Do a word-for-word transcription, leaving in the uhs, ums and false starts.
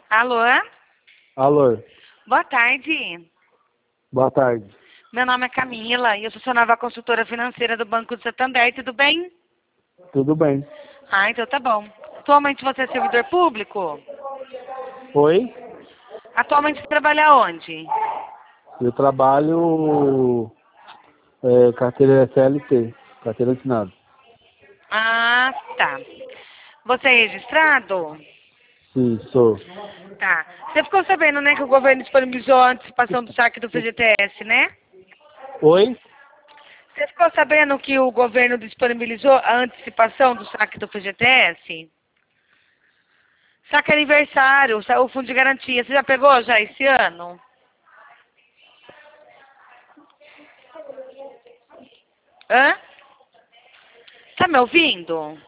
Alô? Alô, Boa tarde. boa tarde. Meu nome é Camila e eu sou sua nova consultora financeira do Banco do Santander, tudo bem? Tudo bem? Ah, então tá bom. Atualmente você é servidor público? Oi? Atualmente você trabalha onde? Eu trabalho é, carteira C L T, carteira assinada. Ah, tá. Você é registrado? Sim, sou. Tá. Você ficou sabendo, né, que o governo disponibilizou a antecipação do saque do F G T S, né? Oi? Você ficou sabendo que o governo disponibilizou a antecipação do saque do F G T S? Saque aniversário, sa- o fundo de garantia. Você já pegou já esse ano? Hã? Tá me ouvindo?